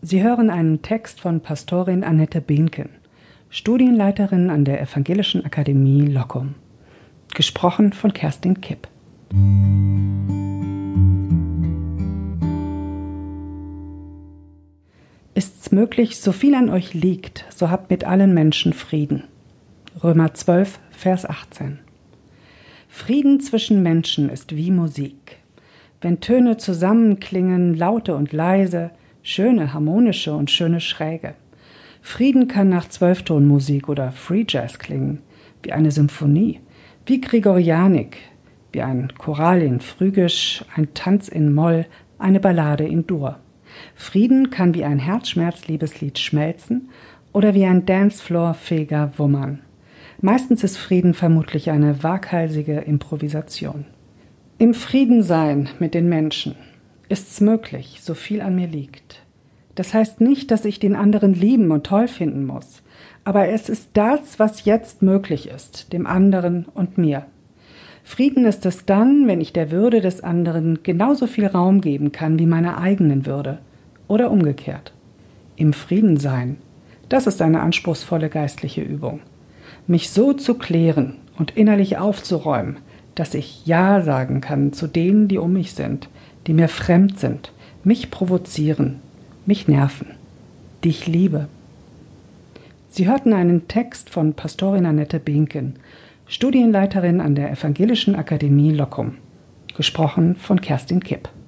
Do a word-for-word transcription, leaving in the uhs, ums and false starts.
Sie hören einen Text von Pastorin Annette Behnken, Studienleiterin an der Evangelischen Akademie Loccum. Gesprochen von Kerstin Kipp. Ist's möglich, so viel an euch liegt, so habt mit allen Menschen Frieden. Römer zwölf, Vers achtzehn. Frieden zwischen Menschen ist wie Musik. Wenn Töne zusammenklingen, laute und leise, schöne, harmonische und schöne schräge. Frieden kann nach Zwölftonmusik oder Free Jazz klingen, wie eine Symphonie, wie Gregorianik, wie ein Choral in Phrygisch, ein Tanz in Moll, eine Ballade in Dur. Frieden kann wie ein Herzschmerz-Liebeslied schmelzen oder wie ein Dancefloor-fähiger wummern. Meistens ist Frieden vermutlich eine waghalsige Improvisation. Im Friedensein mit den Menschen ist's möglich, so viel an mir liegt. Das heißt nicht, dass ich den anderen lieben und toll finden muss, aber es ist das, was jetzt möglich ist, dem anderen und mir. Frieden ist es dann, wenn ich der Würde des anderen genauso viel Raum geben kann wie meiner eigenen Würde oder umgekehrt. Im Frieden sein, das ist eine anspruchsvolle geistliche Übung. Mich so zu klären und innerlich aufzuräumen, dass ich Ja sagen kann zu denen, die um mich sind, die mir fremd sind, mich provozieren, mich nerven, die ich liebe. Sie hörten einen Text von Pastorin Annette Behnken, Studienleiterin an der Evangelischen Akademie Loccum, gesprochen von Kerstin Kipp.